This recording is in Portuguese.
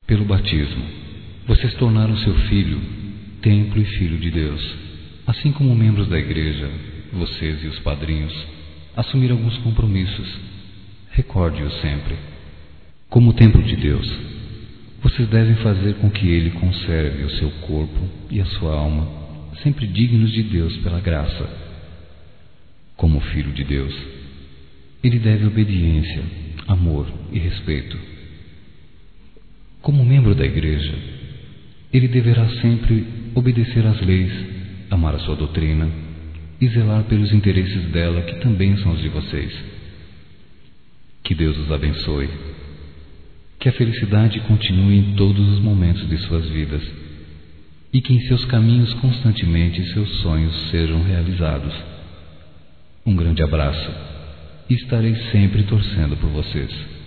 Pelo batismo, vocês tornaram seu filho templo e filho de Deus. Assim como membros da igreja, vocês e os padrinhos assumiram alguns compromissos. Recorde-os sempre. Como templo de Deus, vocês devem fazer com que Ele conserve o seu corpo e a sua alma, sempre dignos de Deus pela graça. Como filho de Deus, Ele deve obediência, amor e respeito. Como membro da igreja, ele deverá sempre obedecer às leis, amar a sua doutrina e zelar pelos interesses dela, que também são os de vocês. Que Deus os abençoe. Que a felicidade continue em todos os momentos de suas vidas e que em seus caminhos constantemente seus sonhos sejam realizados. Um grande abraço e estarei sempre torcendo por vocês.